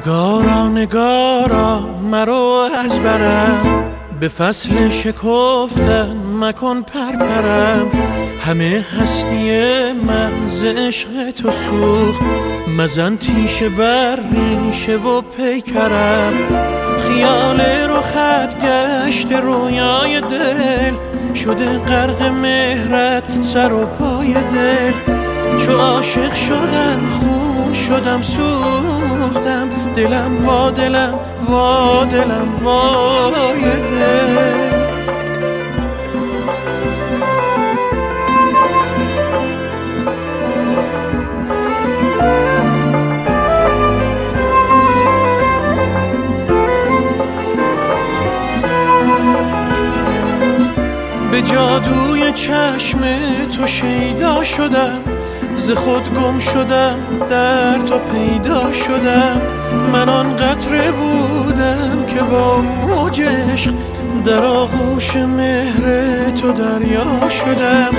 نگارا مرو از برم، به فصل شکفتن مکن پرپرم. همه هستی من ز عشق تو سوخت، مزن تیشه بر ریشه و پیکرم. خیال رخت گشت رویای دل، شده غرق مهرت سر و پای دل. چو عاشق شدم خون شدم سوختم، دلم وا دلم وا دلم وای دل. به جادوی چشم تو شیدا شدم، ز خود گم شدم در تو پیدا شدم. من آن قطره بودم که با موج عشق در آغوش مهر تو دریا شدم.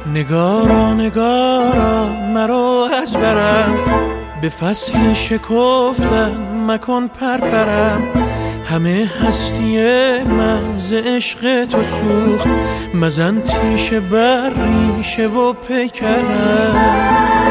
نگارا مرا از برم، به فصل شکفتن مکن پرپرم. همه هستی من ز عشق تو سوخت، مزن تیشه بر ریشه و پیکرم.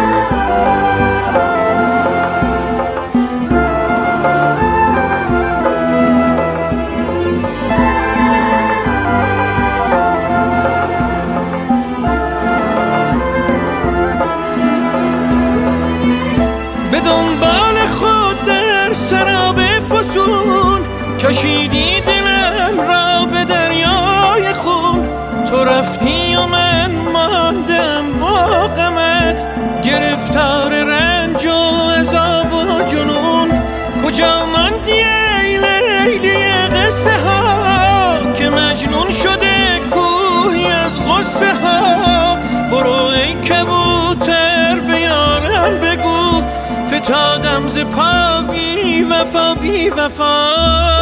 به دنبال خود در سراب فسون، کشیدی دلم را به دریای خون. تو رفتی و من ماندم با غمت، گرفتار رنج و عذاب و جنون. کجا ماندی ای لیلی قصه ها، که مجنون شده کوهی از غصه ها. برو ای کبوتر به یارم بگو، فتادم ز پا بی وفا بی وفا.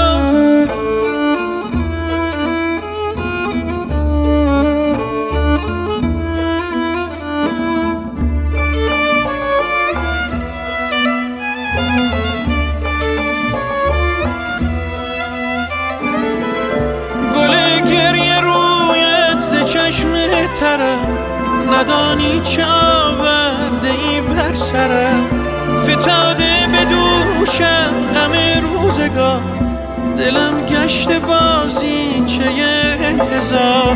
گل گریه رویت ز چشم ترم، ندانی چه آورده ای بر سرم. فتاده به دوشم غم روزگار، دلم گشته بازی چه انتظار.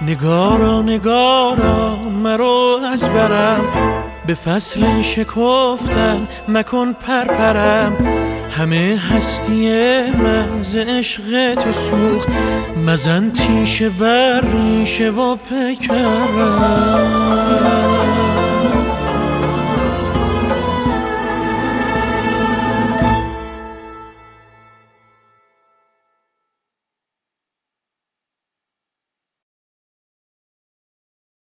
نگارا مرو از برم، به فصل شکفتن مکن پرپرم. همه هستی من ز عشق تو سوخت، مزن تیشه بر ریشه و پیکرم.